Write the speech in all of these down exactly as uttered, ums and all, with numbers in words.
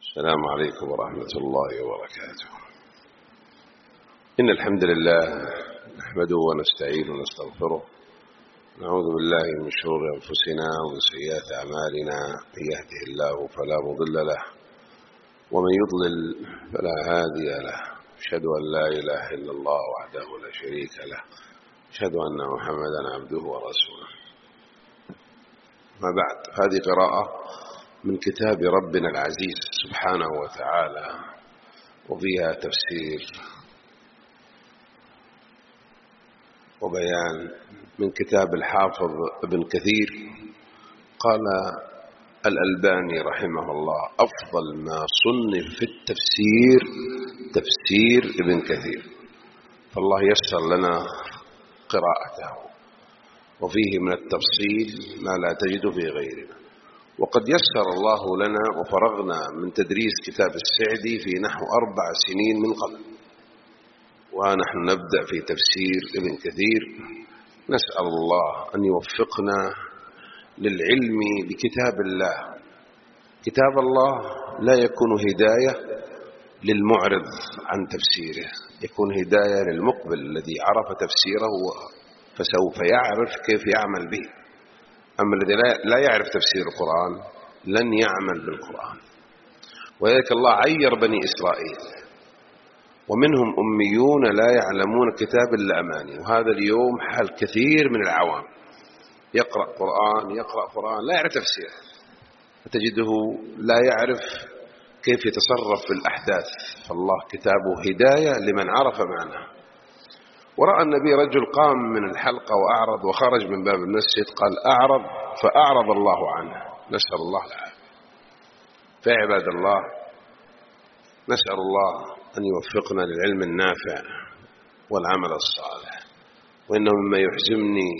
السلام عليكم ورحمة الله وبركاته. إن الحمد لله نحمده ونستعين ونستغفره، نعوذ بالله من شرور أنفسنا ومن سيئات أعمالنا، من يهده الله فلا مضل له ومن يضلل فلا هادي له. أشهد أن لا إله إلا الله وحده لا شريك له، أشهد أن محمدا عبده ورسوله. ما بعد، هذه قراءة من كتاب ربنا العزيز سبحانه وتعالى، وفيها تفسير وبيان من كتاب الحافظ ابن كثير. قال الألباني رحمه الله: أفضل ما صنف في التفسير تفسير ابن كثير، فالله يسر لنا قراءته، وفيه من التفصيل ما لا تجد في غيرنا. وقد يسر الله لنا وفرغنا من تدريس كتاب السعدي في نحو أربع سنين من قبل، ونحن نبدأ في تفسير ابن كثير. نسأل الله أن يوفقنا للعلم بكتاب الله. كتاب الله لا يكون هداية للمعرض عن تفسيره، يكون هداية للمقبل الذي عرف تفسيره فسوف يعرف كيف يعمل به. أما الذي لا يعرف تفسير القرآن لن يعمل بالقرآن. وذلك الله عير بني إسرائيل، ومنهم أميون لا يعلمون كتاب إلا أماني. وهذا اليوم حال كثير من العوام، يقرأ قرآن يقرأ قرآن لا يعرف تفسير، فتجده لا يعرف كيف يتصرف في الأحداث. فالله كتابه هداية لمن عرف معناه. ورأى النبي رجل قام من الحلقة وأعرض وخرج من باب المسجد، قال: أعرض فأعرض الله عنه. نسأل الله العافية. فعباد الله، نسأل الله أن يوفقنا للعلم النافع والعمل الصالح. وإنه مما يحزنني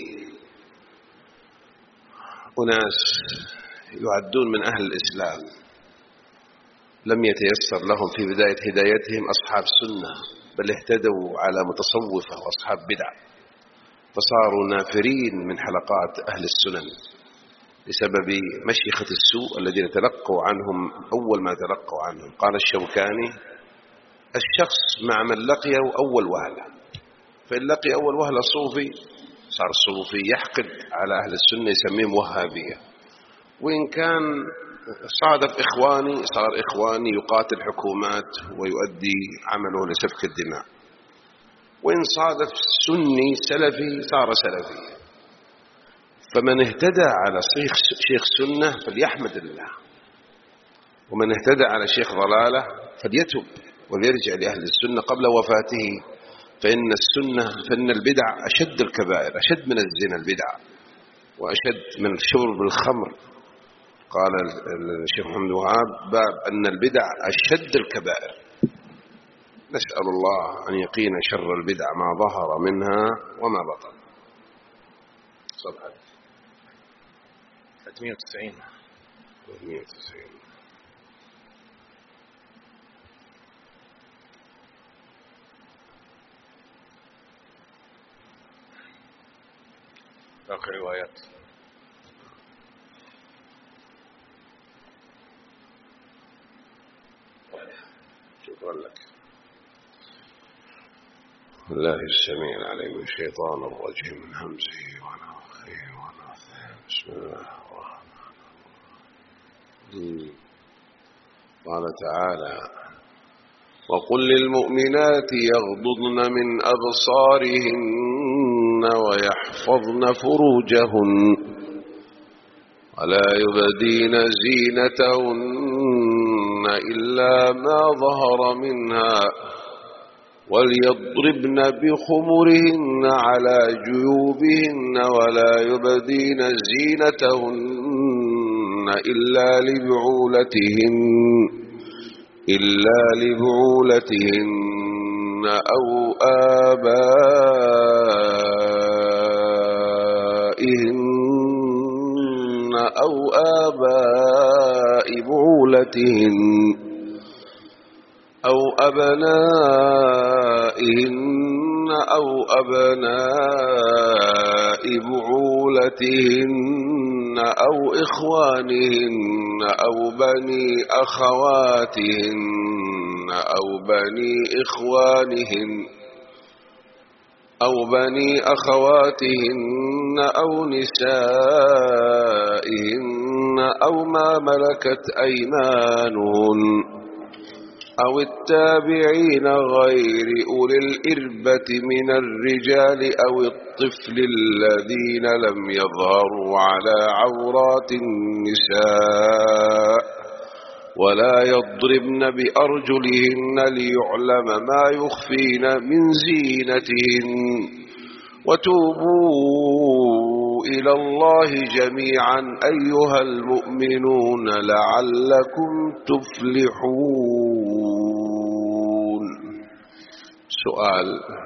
أناس يعدون من أهل الإسلام لم يتيسر لهم في بداية هدايتهم أصحاب سنة، بل اهتدوا على متصوفة وأصحاب بدع، فصاروا نافرين من حلقات أهل السنن بسبب مشيخة السوء الذين تلقوا عنهم أول ما تلقوا عنهم. قال الشوكاني: الشخص مع من لقيه أول وهلة، فإن لقي أول وهلة صوفي صار صوفي، يحقد على أهل السنة يسميهم وهابية. وإن كان صادف إخواني صار إخواني، يقاتل حكومات ويؤدي عمله لسفك الدماء. وإن صادف سني سلفي صار سلفي. فمن اهتدى على شيخ شيخ سنة فليحمد الله، ومن اهتدى على شيخ ضلالة فليتب وليرجع لأهل السنة قبل وفاته. فإن السنة فإن البدع أشد الكبائر، أشد من الزنا البدع، وأشد من شرب الخمر. قال الشيخ محمد وهاب: باب أن البدع أشد الكبائر. نسأل الله أن يقينا شر البدع ما ظهر منها وما بطن. صدق ثلاثمائة وتسعين ثلاثمائة وتسعين. باقي روايات. شكرا لك. الله السميع العليم من الشيطان الرجيم، من همزه ونفخه ونفثه. بسم الله الرحمن الرحيم. قال تعالى: وقل للمؤمنات يغضضن من أبصارهن ويحفظن فروجهن ولا يبدين زينتهن إلا ما ظهر منها وليضربن بخمرهن على جيوبهن ولا يبدين زينتهن إلا لبعولتهن إلا لبعولتهن أو آبائهن أو آباء بعولتهن أو أبنائهن أو أبناء بعولتهن أو إخوانهن أو بني أخواتهن أو بني إخوانهن أو بني أخواتهن أو نسائهن أو ما ملكت أيمانهن أو التابعين غير أولي الإربة من الرجال أو الطفل الذين لم يظهروا على عورات النساء ولا يضربن بأرجلهن ليعلم ما يخفين من زينتهن وتوبوا إلى الله جميعا أيها المؤمنون لعلكم تفلحون. سؤال: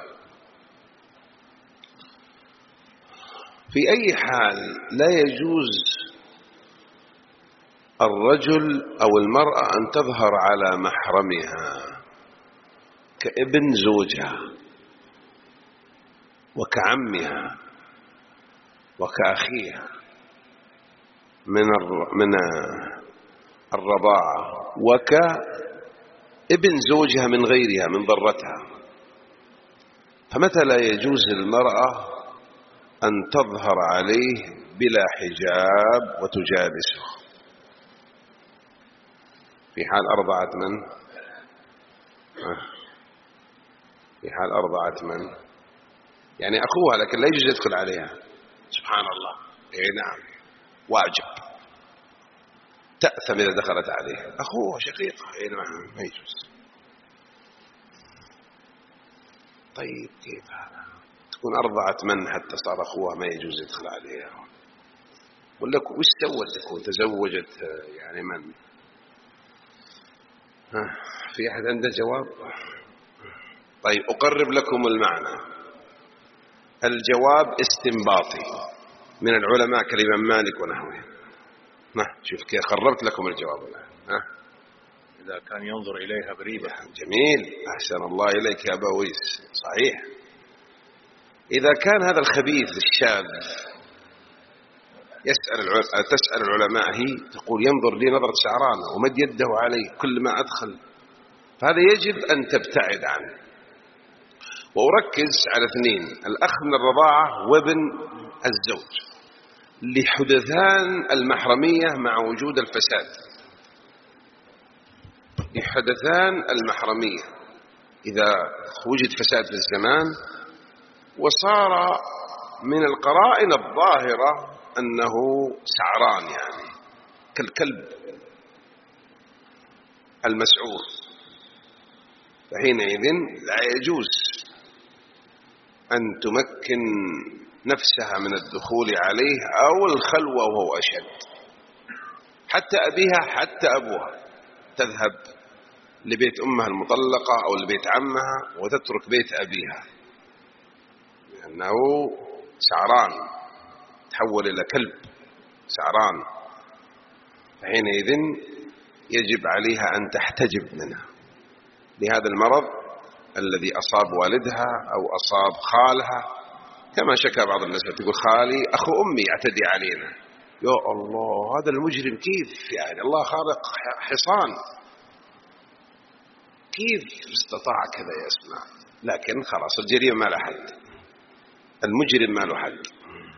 في أي حال لا يجوز الرجل أو المرأة أن تظهر على محرمها كابن زوجها وكعمها وكأخيها من من الرضاعة وكابن زوجها من غيرها من ضرتها؟ فمتى لا يجوز للمرأة أن تظهر عليه بلا حجاب وتجالسه؟ في حال أرضعت من؟ في حال أرضعت من؟ يعني أخوها، لكن لا يجوز يدخل عليها. سبحان الله. إيه نعم، واجب، تأثم إذا دخلت عليها. أخوها شقيقة، إيه نعم، ما يجوز. طيب كيف هذا؟ تكون أرضعت من حتى صار أخوها ما يجوز يدخل عليها؟ ولا وش سوت؟ تكون تزوجت يعني من؟ في أحد عنده جواب؟ طيب أقرب لكم المعنى. الجواب استنباطي من العلماء كالإمام مالك ونحوه. ما شوف كيف قربت لكم الجواب الآن. ها؟ إذا كان ينظر إليها بريبة. جميل، أحسن الله إليك يا أبا ويس، صحيح. إذا كان هذا الخبيث الشاذ يسأل العلماء، تسأل العلماء، هي تقول ينظر لي نظرة شعران ومد يده علي كل ما أدخل، فهذا يجب أن تبتعد عنه. وأركز على اثنين: الأخ من الرضاعة وابن الزوج، لحدثان المحرمية مع وجود الفساد. لحدثان المحرمية إذا وجد فساد في الزمان وصار من القرائن الظاهرة أنه سعران، يعني كالكلب المسعور، فحينئذ لا يجوز أن تمكن نفسها من الدخول عليه أو الخلوة وهو أشد. حتى أبيها، حتى أبوها تذهب لبيت أمها المطلقة أو لبيت عمها وتترك بيت أبيها، لأنه سعران، تحول إلى كلب سعران، فحينئذ يجب عليها أن تحتجب منه لهذا المرض الذي أصاب والدها أو أصاب خالها. كما شكى بعض الناس تقول خالي أخو أمي يعتدي علينا. يا الله، هذا المجرم كيف يعني؟ الله خالق حصان، كيف استطاع كذا يسمع؟ لكن خلاص الجريمة ما له حد، المجرم ما له حد،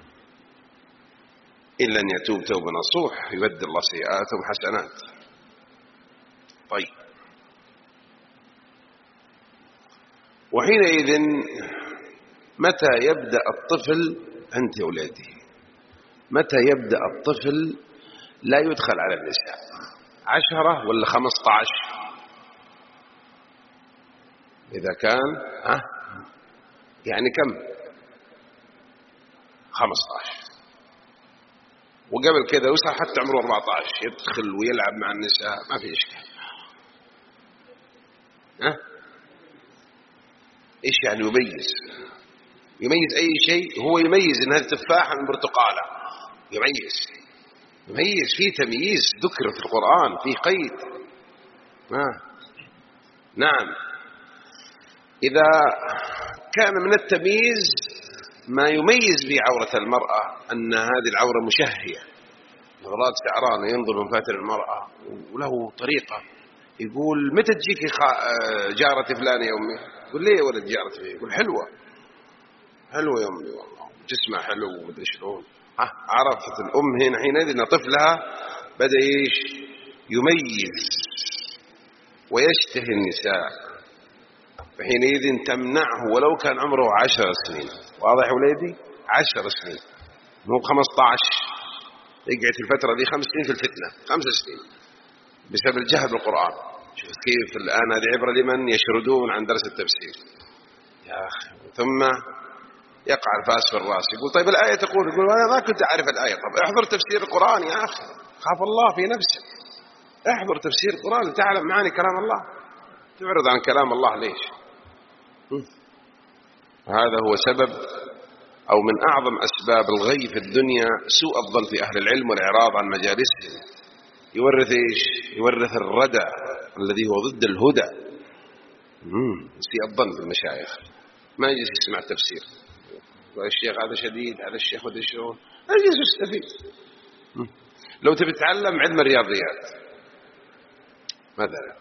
إلا أن يتوب توبة نصوح يبدل الله سيئاتهم حسنات. طيب، وحينئذ متى يبدأ الطفل؟ أنت أولادي، متى يبدأ الطفل لا يدخل على النساء؟ عشرة ولا خمسة عشر؟ إذا كان ها يعني كم؟ خمسة عشر. وقبل كذا وصل حتى عمره أربعة عشر يدخل ويلعب مع النساء، ما في إشكال. ها إيش يعني يميز؟ يميز أي شيء، هو يميز إن هذه تفاحة من برتقالة، يميز يميز في تمييز ذكر في القرآن، في قيد. آه. نعم، إذا كان من التمييز ما يميز به عورة المرأة أن هذه العورة مشهية نظرات سعرانة، ينظر من فاتن المرأة، وله طريقة. يقول متى تجيك جارتي فلانة يا أمي؟ يقول ليه يا ولد جارتي؟ يقول حلوة حلوة يا أمي والله، جسمها حلو ومدري شلون. عرفت الأم هنا حينئذ أن طفلها بدأ إيش يميز ويشتهي النساء، فحينئذ تمنعه ولو كان عمره عشر سنين. واضح يا وليدي؟ عشر سنين مو خمسة عشر. يقعد في الفترة دي خمس سنين في الفتنة، خمس سنين بسبب الجهل بالقرآن. شوف كيف الآن هذه عبرة لمن يشردون عن درس التفسير يا أخي. ثم يقع الفاس في الراس، يقول طيب الآية تقول، يقول أنا ما كنت أعرف الآية. طب احضر تفسير القرآن يا أخي، خاف الله في نفسك، احضر تفسير القرآن تعلم معاني كلام الله، تعرض عن كلام الله ليش؟ هذا هو سبب أو من أعظم أسباب الغي في الدنيا سوء الظن في أهل العلم والإعراض عن مجالسهم. يورث إيش؟ يورث الردى الذي هو ضد الهدى. سوء الظن بالمشايخ، ما يجلس يسمع التفسير، والشيخ هذا شديد، هذا الشيخ ودي شلون، يجلس يستفيد. لو تبي تتعلم علم الرياضيات مثلا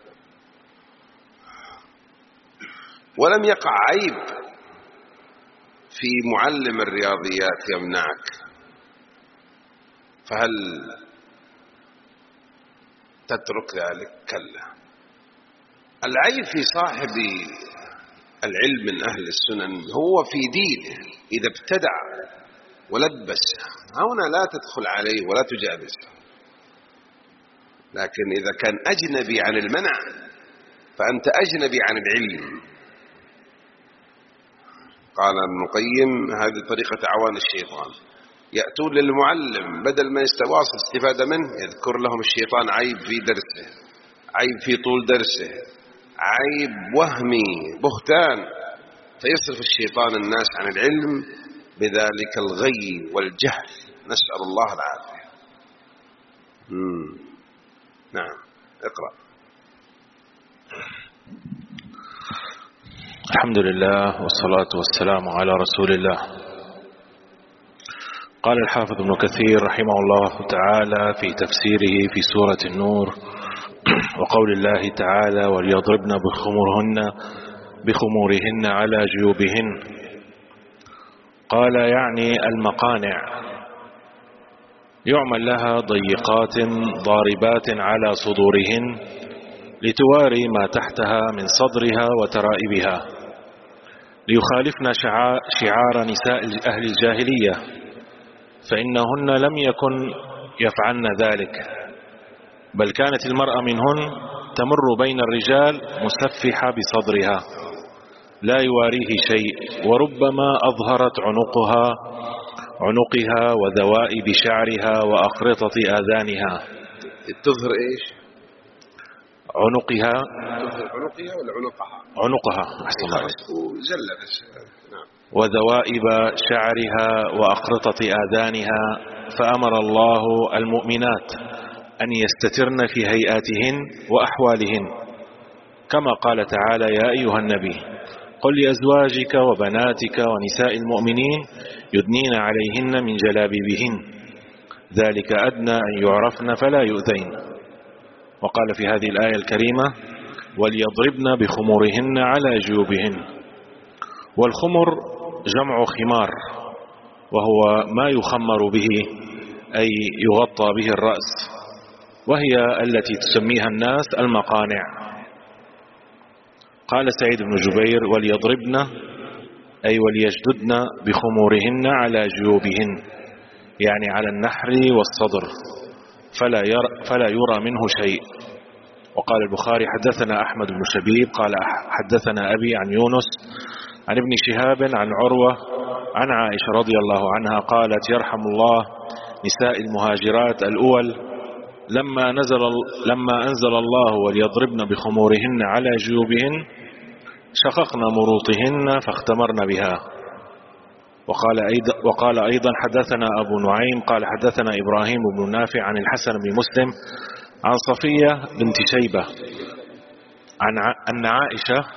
ولم يقع عيب في معلم الرياضيات يمنعك، فهل تترك ذلك؟ كلا. العيب في صاحب العلم من أهل السنن هو في دينه، إذا ابتدع ولبس هنا لا تدخل عليه ولا تجالسه، لكن إذا كان أجنبي عن المنع فأنت أجنبي عن العلم. قال ابن القيم هذه طريقة أعوان الشيطان، يأتون للمعلم بدل ما يستواصل استفادة منه يذكر لهم الشيطان عيب في درسه، عيب في طول درسه، عيب وهمي بهتان، فيصرف الشيطان الناس عن العلم بذلك الغي والجهل، نسأل الله العافية. مم. نعم اقرأ. الحمد لله والصلاة والسلام على رسول الله. قال الحافظ ابن كثير رحمه الله تعالى في تفسيره في سورة النور وقول الله تعالى وليضربن بخمورهن بخمورهن على جيوبهن، قال يعني المقانع، يعمل لها ضيقات ضاربات على صدورهن لتواري ما تحتها من صدرها وترائبها، ليخالفن شعار نساء أهل الجاهلية، فإنهن لم يكن يفعلن ذلك، بل كانت المرأة منهن تمر بين الرجال مسفحة بصدرها لا يواريه شيء، وربما أظهرت عنقها عنقها وذوائب شعرها وأقرطة آذانها. تظهر إيش؟ عنقها. تظهر عنقها ولا عنقها؟ عنقها أحسن الله. نعم. وذوائب شعرها وأقرطة آذانها، فأمر الله المؤمنات أن يستترن في هيئاتهن وأحوالهن، كما قال تعالى يا أيها النبي قل لأزواجك وبناتك ونساء المؤمنين يدنين عليهن من جلابيبهن ذلك أدنى أن يعرفن فلا يؤذين. وقال في هذه الآية الكريمة وليضربن بخمورهن على جيوبهن. والخمر جمع خمار، وهو ما يخمر به أي يغطى به الرأس، وهي التي تسميها الناس المقانع. قال سعيد بن جبير وليضربن أي وليجددن بخمورهن على جيوبهن، يعني على النحر والصدر، فلا يرى, فلا يرى منه شيء. وقال البخاري حدثنا أحمد بن شبيب قال حدثنا أبي عن يونس عن ابن شهاب عن عروة عن عائشة رضي الله عنها قالت يرحم الله نساء المهاجرات الأول لما نزل لما أنزل الله وليضربن بخمورهن على جيوبهن شققن مروطهن فاختمرن بها. وقال أيضا, وقال أيضا حدثنا أبو نعيم قال حدثنا إبراهيم بن نافع عن الحسن بن مسلم عن صفية بنت شيبة عن أن عائشة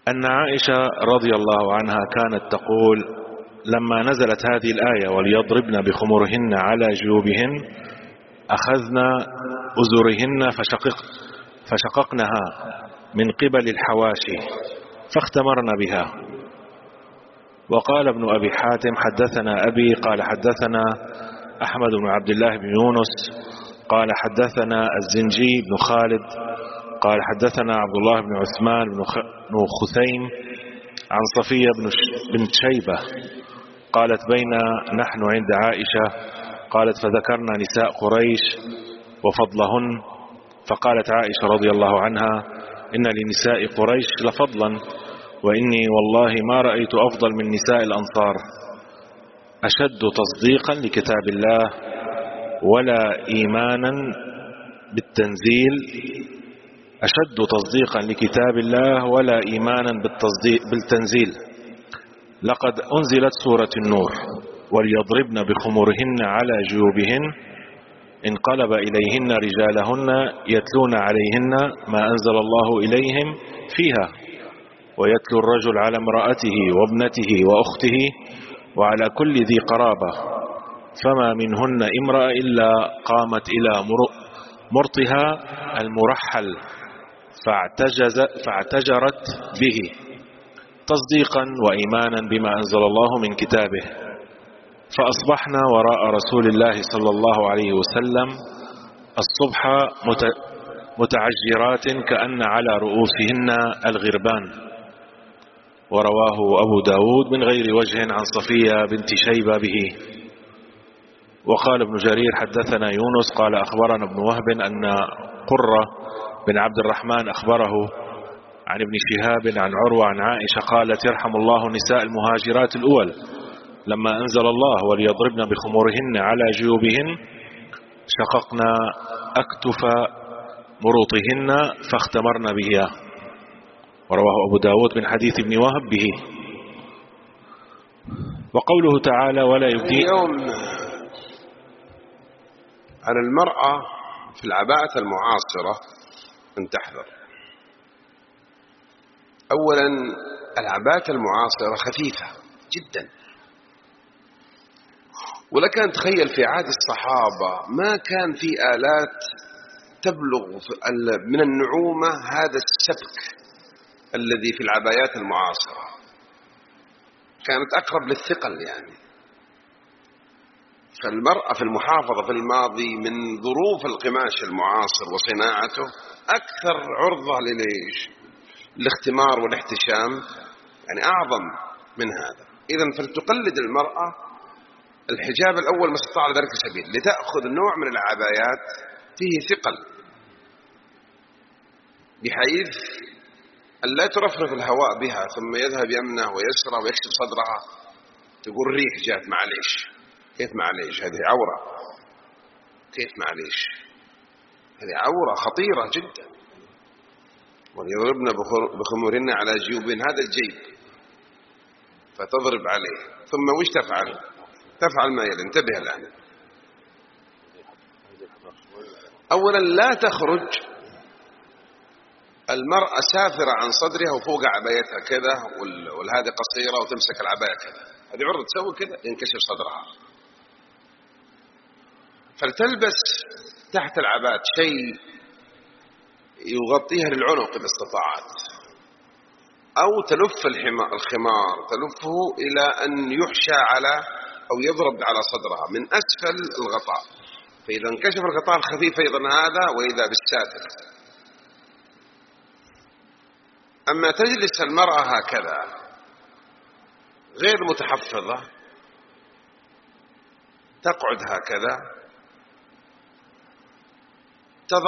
أن عائشة رضي الله عنها كانت تقول لما نزلت هذه الآية وليضربن بخمرهن على جيوبهن أخذنا أزرهن فشقق فشققنها من قبل الحواشي فاختمرن بها. وقال ابن أبي حاتم حدثنا أبي قال حدثنا أحمد بن عبد الله بن يونس قال حدثنا الزنجي بن خالد قال حدثنا عبد الله بن عثمان بن خثيم عن صفية بن شيبة قالت بين نحن عند عائشة قالت فذكرنا نساء قريش وفضلهن فقالت عائشة رضي الله عنها إن لنساء قريش لفضلا وإني والله ما رأيت أفضل من نساء الأنصار أشد تصديقا لكتاب الله ولا إيمانا بالتنزيل أشد تصديقا لكتاب الله ولا إيمانا بالتنزيل لقد أنزلت سورة النور وليضربن بخمرهن على جيوبهن انقلب إليهن رجالهن يتلون عليهن ما أنزل الله إليهم فيها ويتلو الرجل على امرأته وابنته وأخته وعلى كل ذي قرابة فما منهن امرأة إلا قامت إلى مرطها المرحل فاعتجز فاعتجرت به تصديقا وإيمانا بما أنزل الله من كتابه فأصبحنا وراء رسول الله صلى الله عليه وسلم الصبح متعجرات كأن على رؤوسهن الغربان. ورواه أبو داود من غير وجه عن صفية بنت شيبة به. وقال ابن جرير حدثنا يونس قال أخبرنا ابن وهب أن قرة بن عبد الرحمن أخبره عن ابن شهاب عن عروة عن عائشة قالت يرحم الله نساء المهاجرات الأول لما أنزل الله وليضربن بخمورهن على جيوبهن شققنا أكتف مروطهن فاختمرن بها. ورواه أبو داود من حديث ابن وهب به. وقوله تعالى ولا يبدين اليوم على المرأة في العباءة المعاصرة أن تحذر. أولا العباءة المعاصرة خفيفة جدا، ولك أن تخيل في عهد الصحابة ما كان في آلات تبلغ من النعومة هذا السبك الذي في العبايات المعاصرة، كانت أقرب للثقل يعني. فالمرأة في المحافظة في الماضي من ظروف القماش المعاصر وصناعته أكثر عرضة لليش الاختمار والاحتشام، يعني أعظم من هذا. إذن فلتقلد المرأة الحجاب الأول ما استطاع ذلك سبيل لتأخذ نوع من العبايات فيه ثقل، بحيث أن لا ترفرف الهواء بها ثم يذهب يمنه ويسرى ويكشف صدرها تقول ريح جات معليش. كيف معليش؟ هذه عورة. كيف معليش؟ هذه عورة خطيرة جدا. وليضربن بخمورهن على جيوبهن، هذا الجيب، فتضرب عليه. ثم وش تفعل؟ تفعل ما يلي. انتبه الآن. أولا لا تخرج المرأة سافرة عن صدرها وفوق عبايتها كذا والهذه قصيرة وتمسك العباية كذا، هذه عرض تسوي كذا ينكشف صدرها. فلتلبس تحت العباية شيء يغطيها للعنق إذا استطاعت، أو تلف الخمار تلفه إلى أن يحشى على أو يضرب على صدرها من أسفل الغطاء، فإذا انكشف الغطاء الخفيف أيضا هذا وإذا بالساتر. أما تجلس المرأة هكذا غير متحفظة، تقعد هكذا، تضع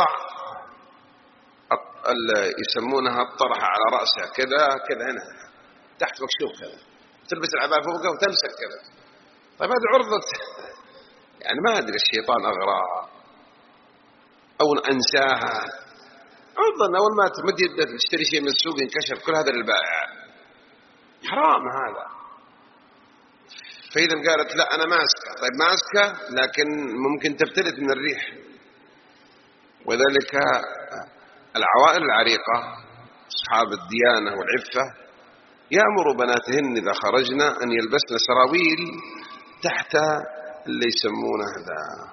يسمونها الطرحة على رأسها كذا كذا هنا تحت مكشوف كذا، تلبس العباية فوقها وتمسك كذا. طيب هذه عرضة يعني ما أدري الشيطان أغراها أو أنساها. عرضا أول ما تمد يدك تشتري شيء من السوق ينكشف كل هذا للبائع، حرام هذا. فإذا قالت لا أنا ماسكة. طيب ماسكة لكن ممكن تفتلت من الريح. وذلك العوائل العريقة أصحاب الديانة والعفة يأمر بناتهن إذا خرجن أن يلبسن سراويل تحت اللي يسمونه هذا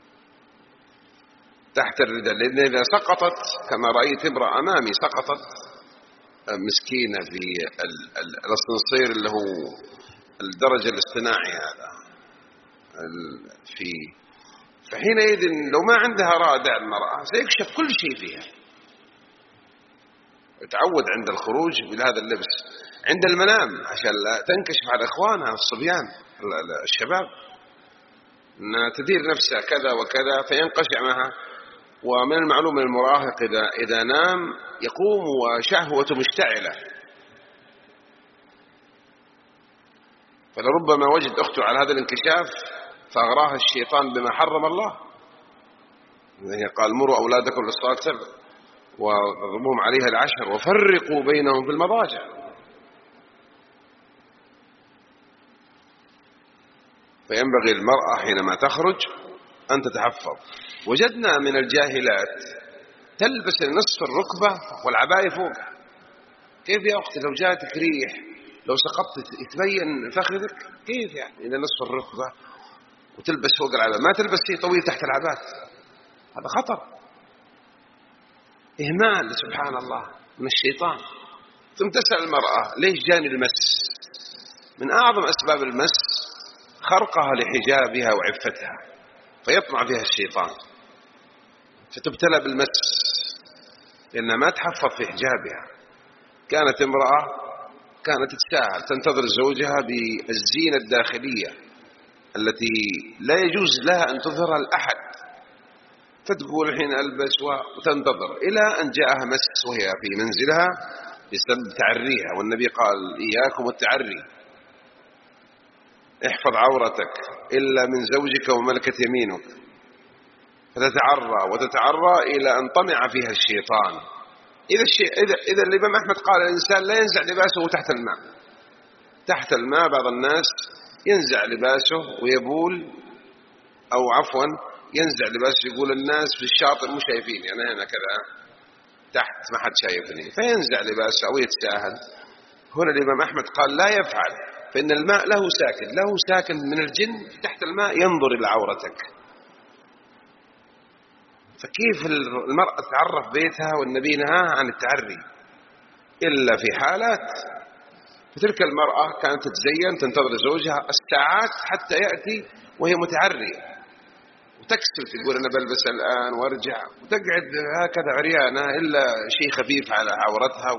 تحت الرداء، لأن إذا سقطت كما رأيت امرأة أمامي سقطت مسكينة في الأسانسير اللي هو الدرجة الاصطناعي هذا في فحينئذ لو ما عندها رادع المرأة سيكشف كل شيء فيها. تعود عند الخروج بهذا اللبس، عند المنام عشان لا تنكشف على إخوانها الصبيان الشباب أنها تدير نفسها كذا وكذا فينقشع معها. ومن المعلوم المراهق إذا, إذا نام يقوم وشهوته مشتعلة، فلربما وجد أخته على هذا الانكشاف فأغراها الشيطان بما حرم الله. يعني قال مروا أولادكم للصلاة سبع واضربوهم عليها العشر وفرقوا بينهم في المضاجع. فينبغي المرأة حينما تخرج أن تتحفظ. وجدنا من الجاهلات تلبس نصف الركبة والعباية فوقها. كيف يا أختي لو جاتك ريح لو سقطت يتبين فخذك؟ كيف يعني إذا نصف الركبة وتلبس فوق العباية؟ ما تلبس شيء طويل تحت العباية، هذا خطر، إهمال سبحان الله من الشيطان. ثم تسأل المرأة ليش جاني المس؟ من أعظم أسباب المس خرقها لحجابها وعفتها فيطمع فيها الشيطان فتبتلى بالمس لأنها ما تحفظ في حجابها. كانت امرأة كانت تتساهل تنتظر زوجها بالزينة الداخلية التي لا يجوز لها أن تظهرها لأحد، فتقول الحين ألبس وتنتظر إلى أن جاءها مس وهي في منزلها بسبب تعريها. والنبي قال إياكم التعري، احفظ عورتك إلا من زوجك وملكة يمينك، فتتعرى وتتعرى إلى أن طمع فيها الشيطان. إذا, الشيء إذا, إذا الإمام أحمد قال الإنسان لا ينزع لباسه تحت الماء. تحت الماء بعض الناس ينزع لباسه ويبول، أو عفوا ينزع لباسه يقول الناس في الشاطئ مو شايفين، يعني أنا كذا تحت ما حد شايفني، فينزع لباسه أو يتساهل. هنا الإمام أحمد قال لا يفعل، فإن الماء له ساكن له ساكن من الجن تحت الماء ينظر إلى عورتك. فكيف المرأة تعرف بيتها والنبي نهاها عن التعري إلا في حالات. فتلك المرأة كانت تتزين تنتظر زوجها الساعات حتى يأتي وهي متعرية وتكسل تقول أنا بلبس الآن وارجع، وتقعد هكذا عريانة إلا شيء خفيف على عورتها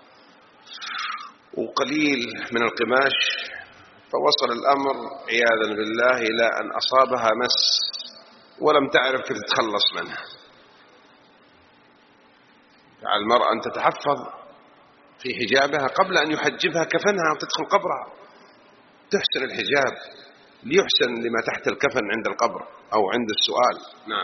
وقليل من القماش. فوصل الأمر عياذا بالله إلى أن أصابها مس ولم تعرف كيف تتخلص منها. على المرأة أن تتحفظ في حجابها قبل أن يحجبها كفنها وتدخل قبرها، تحسن الحجاب ليحسن لما تحت الكفن عند القبر أو عند السؤال. نعم.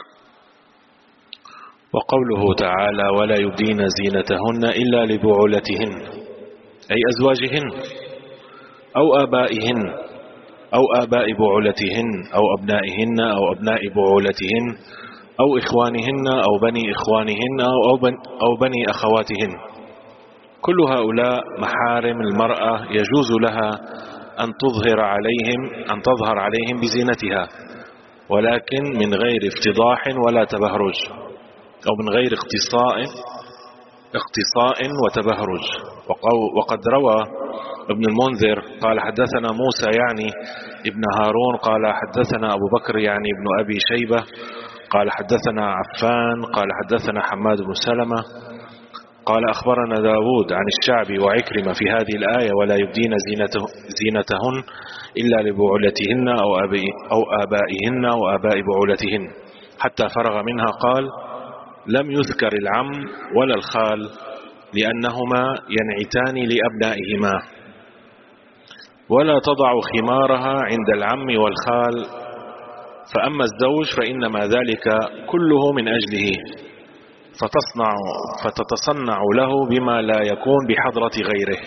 وقوله تعالى ولا يبدين زينتهن إلا لبعولتهن أي أزواجهن أو آبائهن أو آباء بعولتهن أو أبنائهن أو أبناء بعولتهن أو إخوانهن أو بني إخوانهن أو, بن أو بني أخواتهن. كل هؤلاء محارم المرأة يجوز لها أن تظهر عليهم أن تظهر عليهم بزينتها، ولكن من غير افتضاح ولا تبهرج، أو من غير اختصاء اختصاء وتبهرج. وقد روى ابن المنذر قال حدثنا موسى يعني ابن هارون قال حدثنا أبو بكر يعني ابن أبي شيبة قال حدثنا عفان قال حدثنا حماد بن سلمة قال أخبرنا داود عن الشعبي وعكرمة في هذه الآية ولا يبدين زينته زينتهن إلا لبعولتهن أو, أو آبائهن وآباء بعولتهن حتى فرغ منها. قال لم يذكر العم ولا الخال لأنهما ينعتان لأبنائهما، ولا تضع خمارها عند العم والخال، فأما الزوج فإنما ذلك كله من أجله فتصنع فتتصنع له بما لا يكون بحضرة غيره.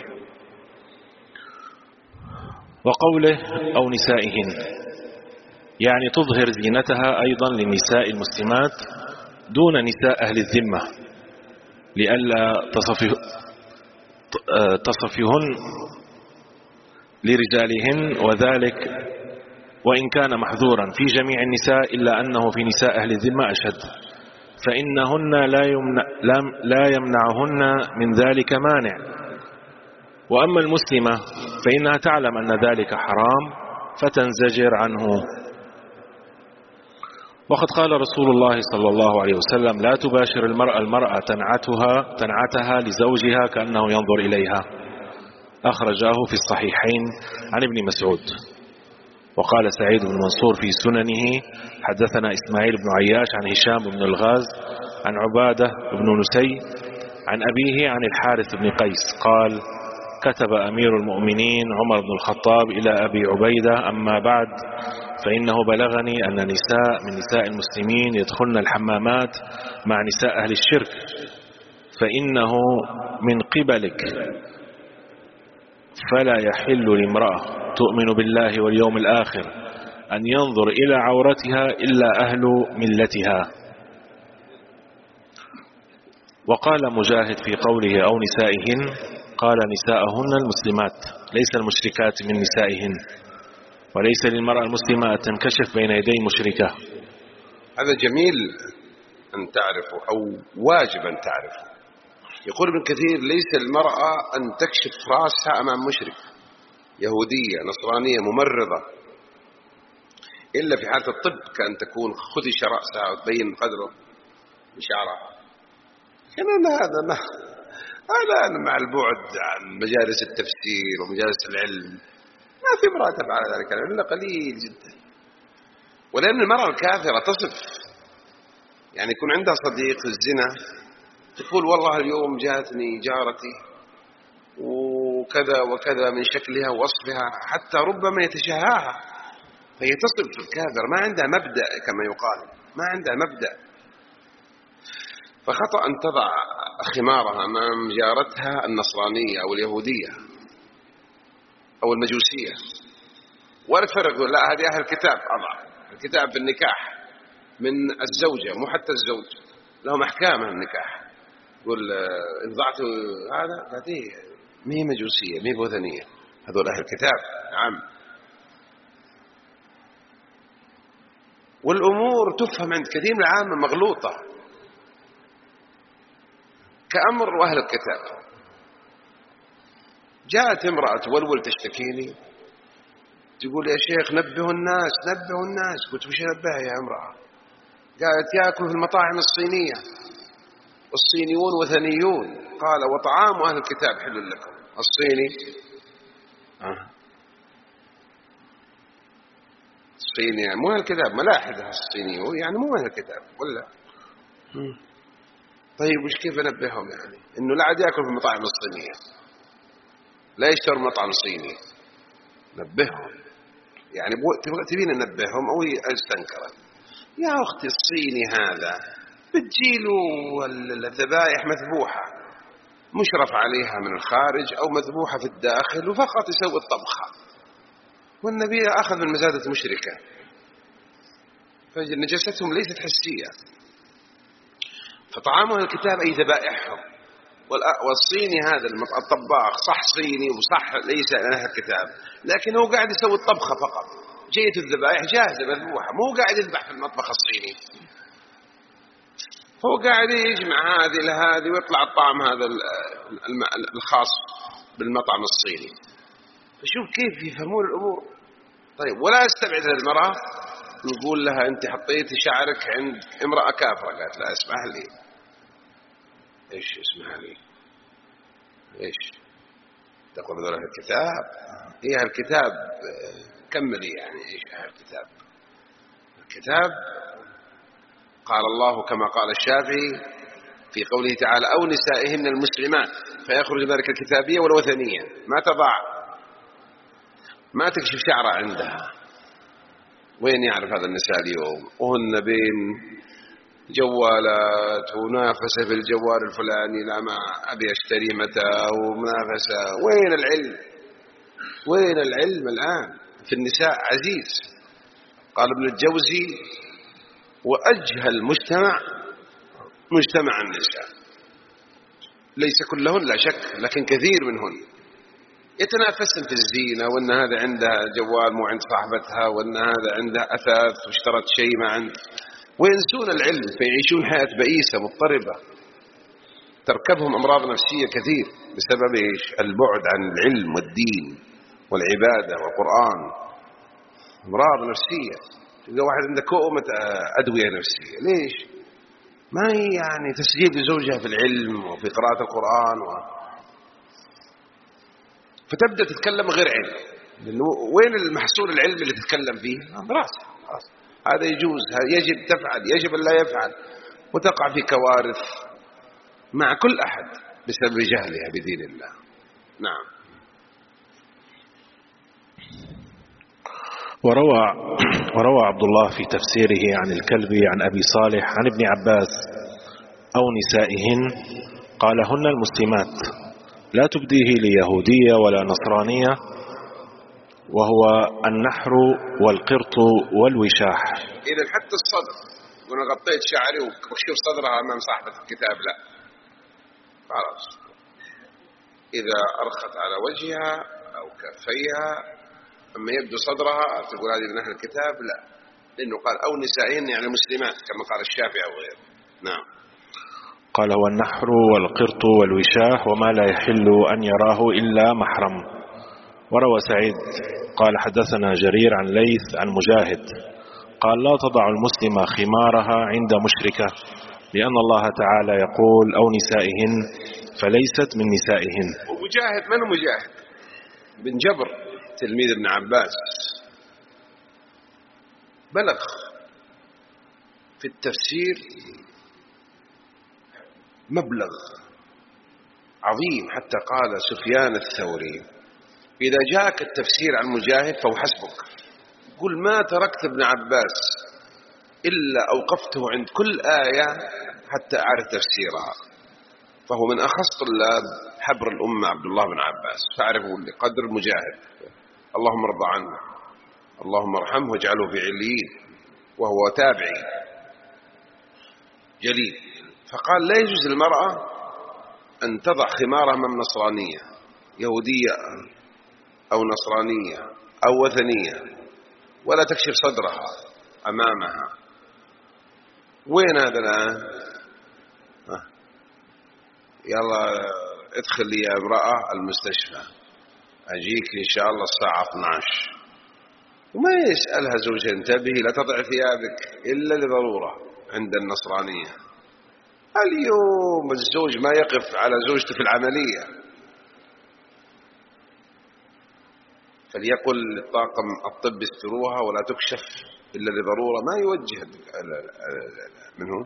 وقوله أو نسائهن يعني تظهر زينتها أيضا للنساء المسلمات دون نساء أهل الذمة لئلا تصفه تصفهن لرجالهن، وذلك وإن كان محظورا في جميع النساء إلا أنه في نساء أهل الذمة أشد، فإنهن لا, يمنع لا يمنعهن من ذلك مانع. وأما المسلمة فإنها تعلم أن ذلك حرام فتنزجر عنه. وقد قال رسول الله صلى الله عليه وسلم: لا تباشر المرأة المرأة تنعتها, تنعتها لزوجها كأنه ينظر إليها، أخرجاه في الصحيحين عن ابن مسعود. وقال سعيد بن منصور في سننه: حدثنا إسماعيل بن عياش عن هشام بن الغاز عن عبادة بن نسي عن أبيه عن الحارث بن قيس قال: كتب أمير المؤمنين عمر بن الخطاب إلى أبي عبيدة: أما بعد، فإنه بلغني أن نساء من نساء المسلمين يدخلن الحمامات مع نساء أهل الشرك، فإنه من قبلك، فلا يحل لامرأة تؤمن بالله واليوم الآخر أن ينظر إلى عورتها إلا أهل ملتها. وقال مجاهد في قوله: أو نسائهن، قال: نساءهن المسلمات، ليس المشركات من نسائهن، وليس للمرأة المسلمة أن تنكشف بين يدي مشركة. هذا جميل أن تعرفه، أو واجب أن تعرفه. يقول ابن كثير: ليس المرأة أن تكشف رأسها أمام مشرك، يهودية نصرانية ممرضة، إلا في حالة الطب كأن تكون خدش رأسها وتبين قدره بشعرها. كمان هذا ما هذا مع البعد عن مجالس التفسير ومجالس العلم ما في امرأة تفعل ذلك إلا قليل جدا. ولأن المرأة الكافرة تصف، يعني يكون عندها صديق في الزنا تقول: والله اليوم جاءتني جارتي وكذا وكذا من شكلها ووصفها، حتى ربما يتشهاها. فهي تصف الكافر، ما عندها مبدأ كما يقال، ما عندها مبدأ. فخطأ أن تضع خمارها أمام جارتها النصرانية أو اليهودية أو المجوسية. ولا تفرق، لا هذه أهل الكتاب، أضع الكتاب في النكاح من الزوجة، مو حتى الزوج لهم أحكام النكاح. يقول إن ضعت هذا هذه مي مجوسية مي بوثنية، هذول أهل الكتاب. نعم. والأمور تفهم عند كثير من العامة مغلوطة، كأمر وأهل الكتاب. جاءت امرأة تولول تشتكيني تقول: يا شيخ نبهوا الناس نبهوا الناس. قلت: وش نبهها يا امرأة؟ قالت: يأكل في المطاعم الصينية، الصينيون وثنيون. قال: وطعام أهل الكتاب حل لكم. الصيني آه. الصيني يعني مو أهل الكتاب، ملاحدة الصيني يعني مو أهل الكتاب ولا. طيب وش كيف نبههم؟ يعني إنه لا عاد يأكل في المطاعم الصينية، لا يشتروا مطعم صيني. نبههم، يعني تبين ننبههم أو استنكرت. يا أختي الصيني هذا بتجيله الذبائح مذبوحة مشرف عليها من الخارج أو مذبوحة في الداخل وفقط يسوي الطبخة، والنبي أخذ من مزادة مشركة، فنجاستهم ليست حسية. فطعامه الكتاب أي ذبائحهم. والصيني هذا الطباخ صح صيني وصح ليس أهل الكتاب، لكن هو قاعد يسوي الطبخة فقط، جيت الذبائح جاهزة مذبوحة، مو قاعد يذبح في المطبخ الصيني. هو قاعد يجمع هذه لهذه ويطلع الطعم هذا الخاص بالمطعم الصيني. فشوف كيف يفهمون الأمور. طيب ولا استبعد المرأة نقول لها أنت حطيتي شعرك عند امرأة كافرة، قالت: لا اسمح لي. إيش اسمها لي؟ إيش تقول ذولا أهل الكتاب؟ إيه أهل الكتاب؟ كملي يعني إيش أهل الكتاب؟ الكتاب قال الله كما قال الشافعي في قوله تعالى: أو نسائهن المسلمات، فيخرج ذلك الكتابية والوثنية. ما تضع ما تكشف شعرها عندها. وين يعرف هذا النساء اليوم؟ وهن بين جوالات ومنافسة في الجوال الفلاني، لا ما أبي أشتري متى، ومنافسة. وين العلم؟ وين العلم الآن في النساء؟ عزيز. قال ابن الجوزي: وأجهل مجتمع مجتمع النساء، ليس كلهن لا شك، لكن كثير منهن يتنافسن في الزينة، وأن هذا عنده جوال مو عند صاحبتها، وأن هذا عنده أثاث واشترت شيء ما عند، وينسون العلم فيعيشون حياة بئيسة مضطربة تركبهم أمراض نفسية كثير بسبب إيش؟ البعد عن العلم والدين والعبادة والقرآن. أمراض نفسية، تلقى واحد عنده كومة أدوية نفسية. ليش؟ ما هي يعني تسجيل لزوجها في العلم وفي قراءة القرآن و... فتبدأ تتكلم غير علم. وين المحصول العلمي اللي تتكلم فيه؟ براسه هذا يجوز، هذا يجب تفعل، يجب أن لا يفعل، وتقع في كوارث مع كل أحد بسبب جهلها بدين الله. نعم. وروى وروى عبد الله في تفسيره عن الكلبي عن أبي صالح عن ابن عباس أو نسائهن قال هن المسلمات لا تبديه ليهودية ولا نصرانية، وهو النحر والقرط والوشاح. إذا حتى الصدر، وأنا غطيت شعري وكشف صدرها أمام صاحبة الكتاب، لا خلاص. إذا أرخت على وجهها أو كفيها أما يبدو صدرها تقول هذه من أهل الكتاب، لا، لأنه قال أو نسائهن يعني مسلمات كما قال الشافعي أو غيره. نعم. قال هو النحر والقرط والوشاح وما لا يحل أن يراه إلا محرم. وروى سعيد قال حدثنا جرير عن ليث عن مجاهد قال لا تضع المسلم خمارها عند مشركة، لأن الله تعالى يقول أو نسائهن فليست من نسائهن. ومجاهد من مجاهد؟ بن جبر تلميذ ابن عباس، بلغ في التفسير مبلغ عظيم، حتى قال سفيان الثوري إذا جاءك التفسير عن مجاهد فهو حسبك. قل ما تركت ابن عباس إلا أوقفته عند كل آية حتى أعرف تفسيرها، فهو من أخص طلاب حبر الأمة عبد الله بن عباس، فأعرفوا لقدر مجاهد. اللهم ارضى عنه، اللهم ارحمه واجعله في عليين، وهو تابعي جليل. فقال لا يجوز للمرأة أن تضع خمارها أمام نصرانية، يهودية أو نصرانية أو وثنية، ولا تكشف صدرها أمامها. وين هذا الآن؟ يلا ادخل لي يا امرأة المستشفى، أجيك إن شاء الله الساعة اثني عشر. وما يسألها زوجها انتبهي لا تضع ثيابك إلا لضرورة عند النصرانية. اليوم الزوج ما يقف على زوجته في العملية، فليقل للطاقم الطب استروها ولا تكشف إلا لضرورة، ما يوجه منه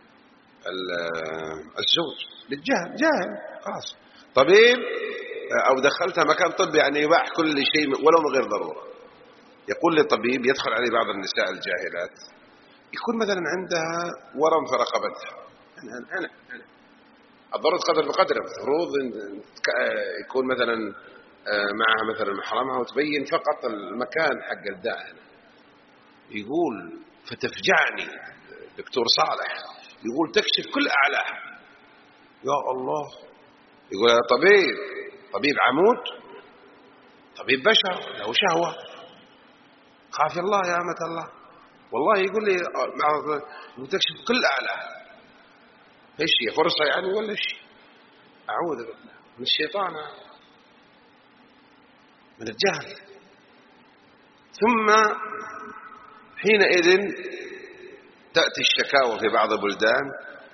الزوج للجهل، جاهل خلاص. طبيب أو دخلتها مكان طبي يعني يباح كل شيء ولو من غير ضرورة. يقول لطبيب يدخل عليه بعض النساء الجاهلات، يكون مثلا عندها ورم في رقبتها، أنا أنا أنا الضرورة قدر بقدر، المفروض يكون مثلا معها مثلا محرمها وتبين فقط المكان حق الداهنة. يقول فتفجعني دكتور صالح، يقول تكشف كل أعلاها. يا الله، يقول يا طبيب، طبيب عمود، طبيب بشر له شهوة، خاف الله يا أمة الله. والله يقول لي تكشف كل أعلاها، ايش هي فرصة يعني ولا ايش؟ أعوذ بالله من الشيطان، من الجهل. ثم حينئذ تأتي الشكاوى في بعض البلدان،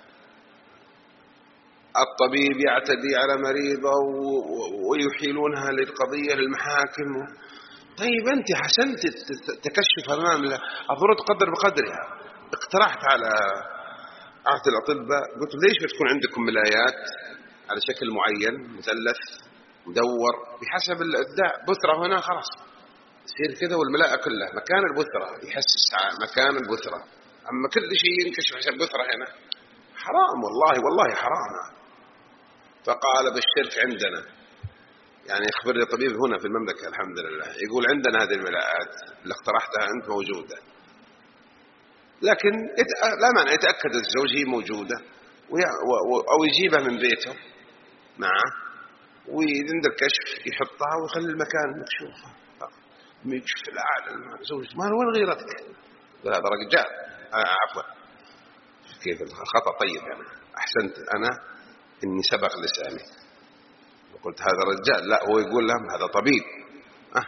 الطبيب يعتدي على مريضة ويحيلونها للقضية للمحاكم. طيب أنت حسنت تكشف أمام الضرورة قدر بقدرها. اقترحت على عهد الأطباء، قلت ليش بتكون عندكم ملايات على شكل معين، مثلث مدور بحسب الإبداع، بثرة هنا خلاص يصير كذا، والملاءة كلها مكان البثرة، يحسس مكان البثرة. أما كل شيء ينكشف حسب بثرة هنا، حرام والله والله حرام. فقال بالشرك عندنا، يعني يخبر لي طبيب هنا في المملكة الحمد لله، يقول عندنا هذه الملاءات اللي اقترحتها أنت موجودة، لكن لا مانع يتأكد الزوج هي موجودة أو يجيبها من بيته معه وعند الكشف يحطها ويخلي المكان مكشوف، يكشف الأعلى زوجته، ما وين غيرتك؟ هذا رجال. آه عفوا كيف الخطأ؟ طيب يعني أحسنت أنا إني سبق لساني وقلت هذا رجال، لا هو يقول لهم هذا طبيب. أه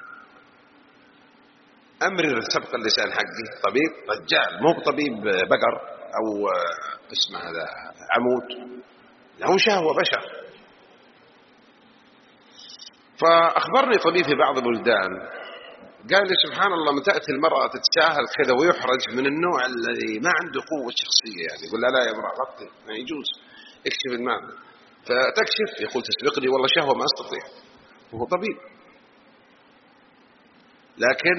أمرر سبق اللسان حقي، طبيب رجال مو طبيب بقر أو اسمه هذا عمود، له شهوة بشر. فأخبرني طبيب في بعض البلدان قال لي سبحان الله من تأتي المرأة تتساهل كذا ويحرج من النوع الذي ما عنده قوة شخصية، يعني يقول لا لا يا امرأة غطي ما يجوز اكشف المعنى، فتكشف يقول تسبقني والله شهوة ما استطيع، وهو طبيب. لكن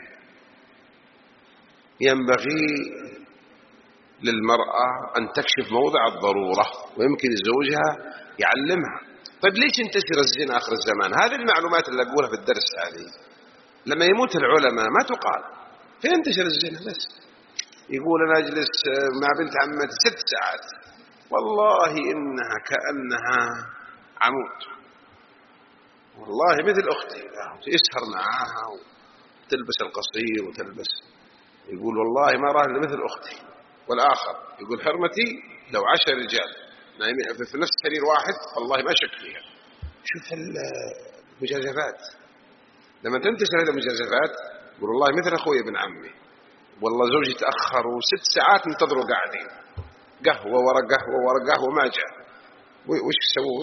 ينبغي للمرأة أن تكشف موضع الضرورة، ويمكن زوجها يعلمها. طيب ليش ينتشر الزنا آخر الزمان؟ هذه المعلومات اللي أقولها في الدرس هذه لما يموت العلماء ما تقال، فين ينتشر الزنا؟ بس يقول أنا أجلس مع بنت عمتي ست ساعات والله إنها كأنها عمود، والله مثل أختي، يسهر معاها وتلبس القصير وتلبس، يقول والله ما راه إلا مثل أختي. والآخر يقول حرمتي لو عشر رجال نايمين في نفس سرير واحد والله ما شك فيها. شوف المجازفات لما تنتشر هذه المجازفات، يقول والله مثل أخوي ابن عمي، والله زوجي تأخر وست ساعات انتظروا قاعدين، قهوة ورا قهوة ورا قهوة ما جاء، وش يسوون؟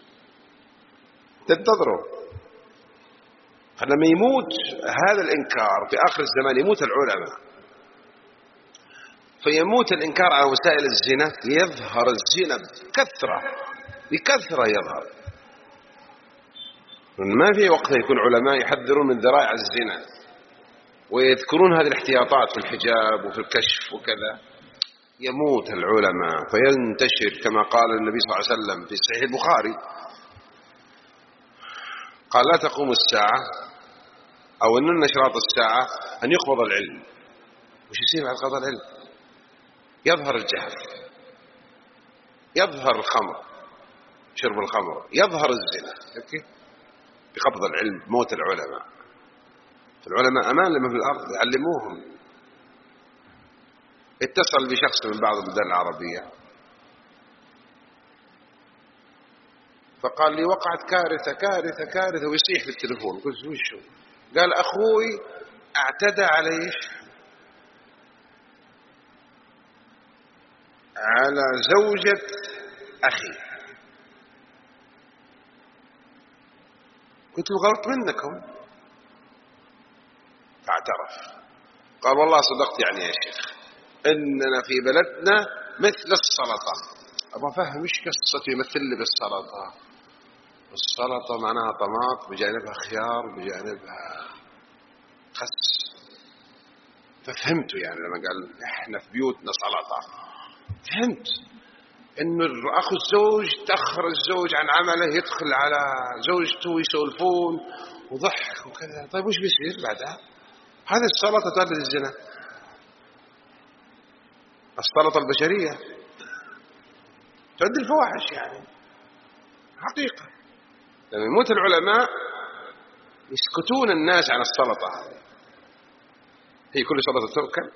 تنتظروا. فلما يموت هذا الإنكار في آخر الزمان يموت العلماء، فيموت الإنكار على وسائل الزنا، يظهر الزنا بكثرة بكثرة يظهر. ما في وقت يكون علماء يحذرون من ذرائع الزنا ويذكرون هذه الاحتياطات في الحجاب وفي الكشف وكذا، يموت العلماء فينتشر كما قال النبي صلى الله عليه وسلم في صحيح البخاري، قال لا تقوم الساعة أو أن من أشراط الساعة أن يقبض العلم. وش يصير بعد قبض العلم؟ يظهر الجهل، يظهر الخمر، شرب الخمر، يظهر الزنا بقبض العلم، موت العلماء. فالعلماء أمان لما في الأرض يعلموهم. اتصل بشخص من بعض البلدان العربية فقال لي وقعت كارثة كارثة كارثة ويصيح في التليفون. قلت وشو؟ قال أخوي اعتدى عليه على زوجة أخي. قلت له غلط منكم، فاعترف قال والله صدقت يعني يا شيخ إننا في بلدنا مثل السلطة. أبغى أفهم إيش قصة يمثل لي بالسلطة؟ السلطة معناها طماط بجانبها خيار بجانبها خس. ففهمته يعني لما قال إحنا في بيوتنا سلطة، فهمت إنه أخو الزوج تأخر الزوج عن عمله يدخل على زوجته ويسولفون وضحك وكذا. طيب وش بيصير بعدها؟ هذه السلطة تولد الزنا، السلطة البشرية تؤدي الفواحش يعني حقيقة. لما يموت العلماء يسكتون الناس عن السلطة هذه. هي كل سلطة تؤكل؟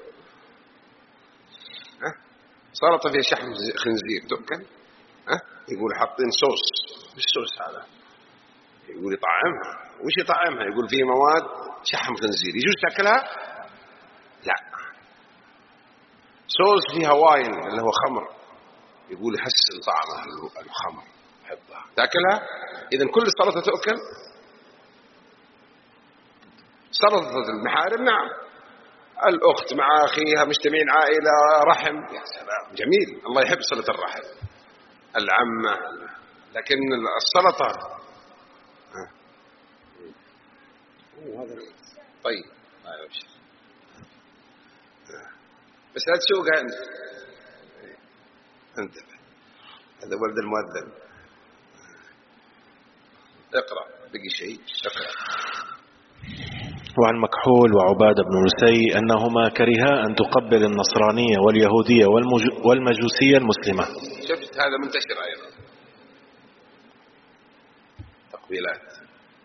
ها؟ سلطة فيها شحم خنزير تؤكل؟ ها؟ يقول حاطين صوص، مش صوص هذا، يقول يطعمها. وش يطعمها؟ يقول فيه مواد شحم خنزير، يجوز تأكلها؟ لا. صوص فيها واين اللي هو خمر، يقول يحسن طعمها الخمر حبها، تأكلها؟ إذن كل السلطة تؤكل؟ سلطة المحارم نعم، الأخت مع أخيها مجتمعين عائلة رحم، يا سلام جميل، الله يحب صلة الرحم، العمة. لكن السلطة طيب بس لا تسوقها أنت أنت هذا ولد المؤذن. اقرأ بقي شيء اقرأ. وعن مكحول وعبادة بن نسي أنهما كرها أن تقبل النصرانية واليهودية والمجوسية المسلمة. شفت هذا منتشر أيضا، التفضيلات،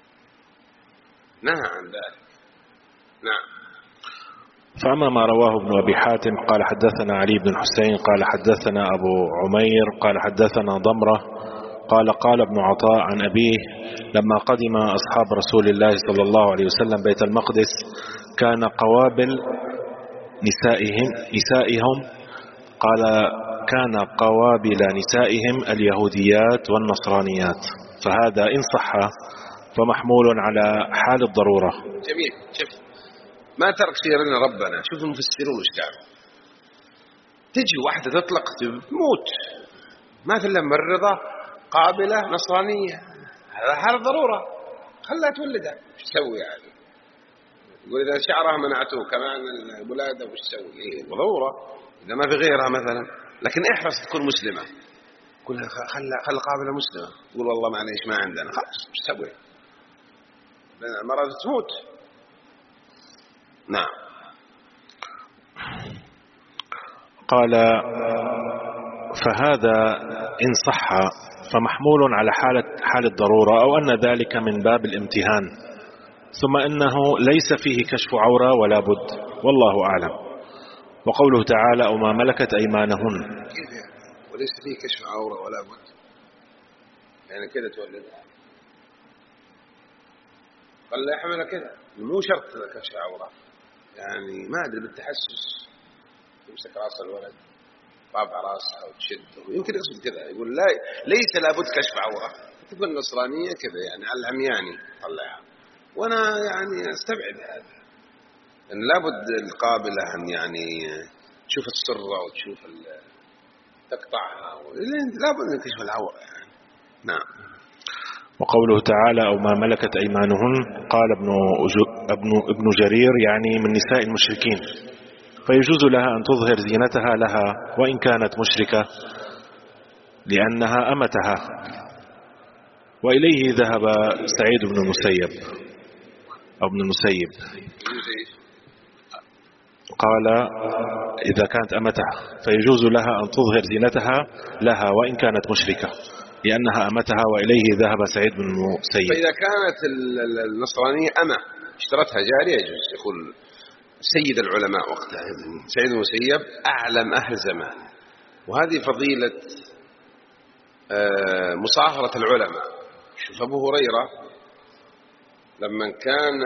نهى عن ذلك. نعم. فأما ما رواه ابن أبي حاتم قال حدثنا علي بن حسين قال حدثنا أبو عمير قال حدثنا ضمرة قال قال ابن عطاء عن أبيه لما قدم أصحاب رسول الله صلى الله عليه وسلم بيت المقدس كان قوابل نسائهم نسائهم قال كان قوابل نسائهم اليهوديات والنصرانيات، فهذا إن صح فمحمول على حال الضرورة. جميل. شوف ما ترك شيء لنا ربنا. شوف المفسرون وش قالوا. تجي واحدة تطلق تموت ما في إلا ممرضة قابلة نصرانية، هذا حال ضرورة، خلها تولدها. وش تسوي يعني؟ يقول إذا شعرها منعته كمان الولادة وش تسوي؟ إيه ضرورة إذا ما في غيرها مثلا. لكن احرص تكون مسلمة، قولها خلها خلها قابلة مسلمة. تقول والله معليش ما عندنا، خلاص وش تسوي؟ المرأة تموت. نعم. قال فهذا إن صح فمحمول على حالة حال الضرورة أو أن ذلك من باب الامتهان، ثم إنه ليس فيه كشف عورة ولا بد، والله أعلم. وقوله تعالى أو ما ملكت أيمانهن، كيف يعني وليس فيه كشف عورة ولا بد؟ يعني كده تولدها قال لا يحمل كده، مو شرط كشف عورة، يعني ما أدري بالتحسس يمسك رأس الولد طابع رأسها وتشده، يمكن يقصد كذا يقول لا ليس لابد كشف عورة. تقول النصرانية كذا يعني على العمياني طلعها، وأنا يعني استبعد هذا، أن لابد القابلة أن يعني تشوف السرة وتشوف تقطعها، لابد من كشف العورة يعني. نعم. وقوله تعالى أو ما ملكت أيمانهن قال ابن ابن ابن جرير يعني من نساء المشركين، فيجوز لها أن تظهر زينتها لها وإن كانت مشركة لأنها أمتها. وإليه ذهب سعيد بن المسيب أو ابن المسيب قال إذا كانت أمتها فيجوز لها أن تظهر زينتها لها وإن كانت مشركة لأنها أمتها، وإليه ذهب سعيد بن المسيب. فإذا كانت النصرانية أمة اشترتها جارية يجوز. يقول سيد العلماء وقتها سعيد بن المسيب أعلم أهل زمان، وهذه فضيلة مصاهرة العلماء. شوف أبو هريرة لما كان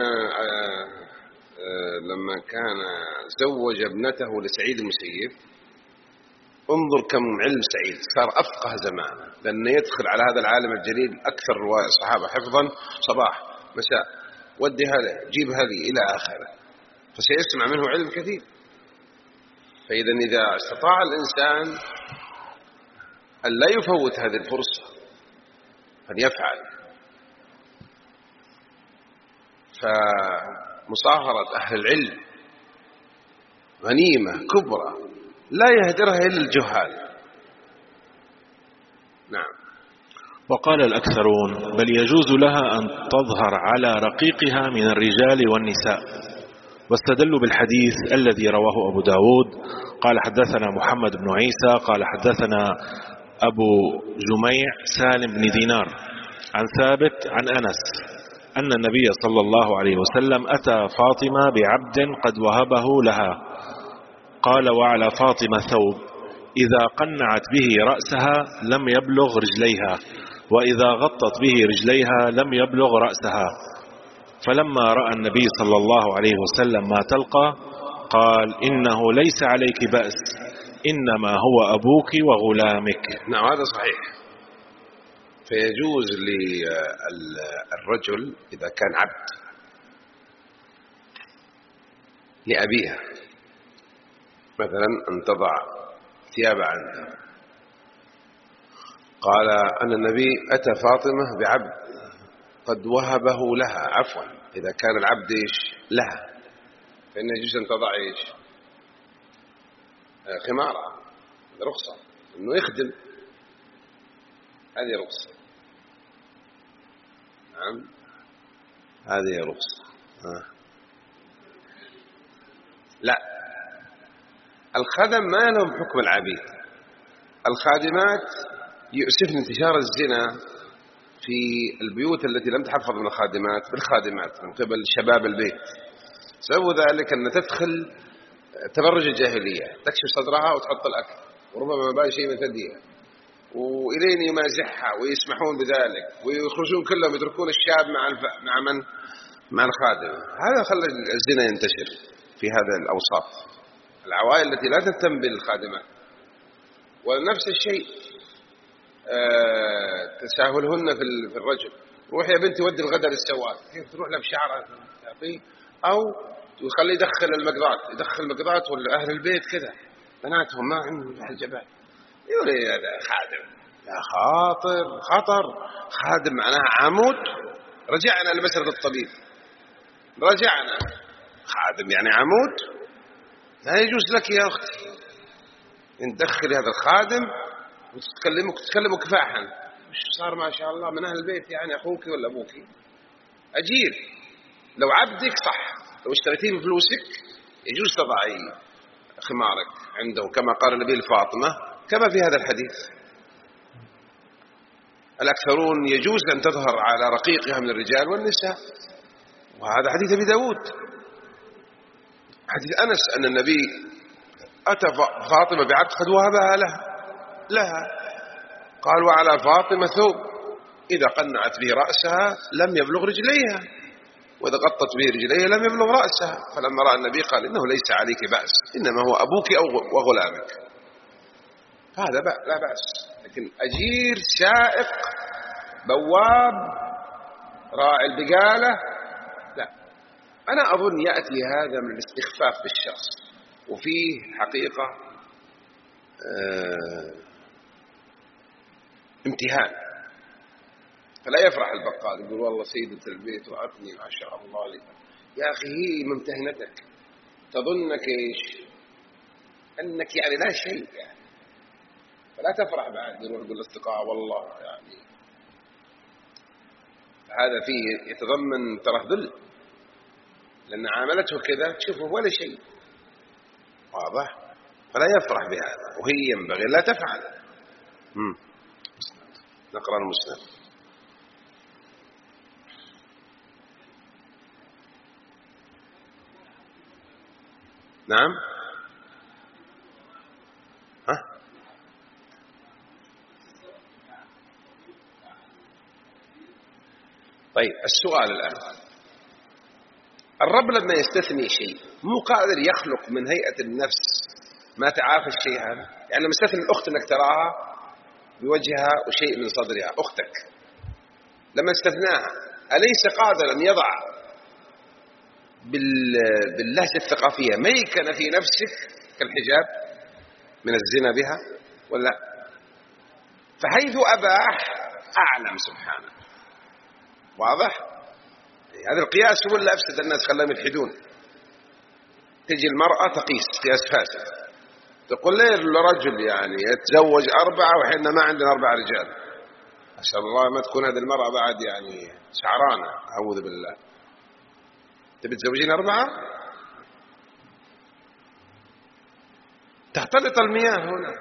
لما كان زوج ابنته لسعيد المسيب، انظر كم علم سعيد، صار أفقه زمانه، لأنه يدخل على هذا العالم الجليل أكثر رواية الصحابة حفظا صباح مساء، ودي هذا جيب هذه إلى آخره، فسيسمع منه علم كثير. فإذا إذا استطاع الإنسان أن لا يفوت هذه الفرصة فليفعل. فمصاهرة أهل العلم غنيمة كبرى لا يهدرها إلا الجهال. نعم. وقال الأكثرون بل يجوز لها أن تظهر على رقيقها من الرجال والنساء، واستدلوا بالحديث الذي رواه أبو داود قال حدثنا محمد بن عيسى قال حدثنا أبو جميع سالم بن دينار عن ثابت عن أنس أن النبي صلى الله عليه وسلم أتى فاطمة بعبد قد وهبه لها، قال وعلى فاطمة ثوب إذا قنعت به رأسها لم يبلغ رجليها، وإذا غطت به رجليها لم يبلغ رأسها. فلما رأى النبي صلى الله عليه وسلم ما تلقى قال إنه ليس عليك بأس، إنما هو أبوك وغلامك. نعم هذا صحيح. فيجوز للرجل إذا كان عبد لأبيها مثلا أن تضع ثياب عنها. قال أن النبي أتى فاطمة بعبد قد وهبه لها، عفوا إذا كان العبد إيش لها فإن يجوز أن تضع إيش خمارة، رخصة إنه يخدم، هذه رخصة. نعم هذه رخصة. آه. لا الخدم ما لهم حكم العبيد. الخادمات يؤسفن انتشار الزنا في البيوت التي لم تحفظ من الخادمات بالخادمات من قبل شباب البيت. سبب ذلك أن تدخل تبرج الجاهلية، تكشف صدرها وتحط الأكل وربما ما باقي شيء من ثديها، وإلين يمازحها ويسمحون بذلك ويخرجون كلهم يتركون الشاب مع الف... مع من مع الخادم. هذا خلى الزنا ينتشر في هذا الأوساط، العوائل التي لا تهتم بالخادمات. ونفس الشيء آه تساهلهن في الرجل، روح يا بنتي ودي الغداء للسواق، كيف تروح له بشعرها تعطيه، أو يخلي يدخل المقضات يدخل المقضات ولا أهل البيت كذا بناتهم ما عندهم الجبال، يقول هذا خادم. يا خاطر خطر، خادم معناها عمود. رجعنا لمسألة الطبيب، رجعنا خادم يعني عمود. لا يجوز لك يا أختي أن تدخلي هذا الخادم وتتكلموا تتكلموا كفاحا. مش صار ما شاء الله من أهل البيت يعني أخوك ولا أبوك أجير. لو عبدك صح، لو اشتريتيه بفلوسك يجوز تضعي خمارك عنده كما قال النبي لفاطمة، كما في هذا الحديث. الأكثرون يجوز أن تظهر على رقيقها من الرجال والنساء، وهذا حديث أبي داود. حديث أنس أن النبي أتى فاطمة بعبد قد وهبها لها لها قال وعلى فاطمة ثوب إذا قنعت به رأسها لم يبلغ رجليها، وإذا غطت به رجليها لم يبلغ رأسها. فلما رأى النبي قال إنه ليس عليك بأس، إنما هو أبوك أو وغلامك، هذا لا بأس. لكن أجير، سائق، بواب، راعي البقالة، لا. أنا أظن يأتي هذا من الاستخفاف بالشخص، وفيه حقيقة آه امتهان. فلا يفرح البقال يقول والله سيدة البيت وعطني ما شاء الله لي. يا أخي هي ممتهنتك، تظنك إيش؟ أنك يعني لا شيء يعني. فلا تفرح بعد يروح يقول الاصدقاء والله يعني. هذا فيه يتضمن ترهذل، لأن عاملته كذا تشوفه ولا شيء، واضح؟ فلا يفرح بهذا، وهي ينبغي لا تفعل. مم. نقرأ المسند. نعم. ها؟ طيب السؤال الآن، الرب لما يستثني شيء مو قادر يخلق من هيئة النفس ما تعافى الشيء هذا؟ يعني لما استثني الأخت أنك تراها بوجهها وشيء من صدرها أختك، لما استثناها أليس قادر أن يضع باللهجة الثقافية ميكن في نفسك كالحجاب من الزنا بها ولا؟ فحيث أباح أعلم سبحانه، واضح؟ هذا القياس هو اللي أفسد الناس خلاهم يلحدون. تجي المرأة تقيس قياس فاسد، تقول ليه الرجل يعني يتزوج أربعة وحنا ما عندنا أربع رجال، أسأل الله ما تكون هذه المرأة بعد يعني شعرانة، أعوذ بالله. تبي تزوجين أربعة؟ تختلط المياه هنا،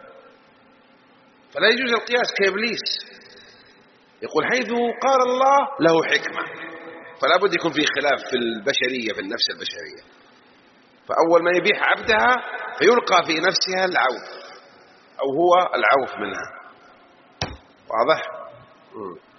فلا يجوز القياس كإبليس. يقول حيث قال الله له حكمة، فلا بد يكون في خلاف في البشرية، في النفس البشرية. فأول ما يبيح عبدها فيلقى في نفسها العوف، أو هو العوف منها، واضح؟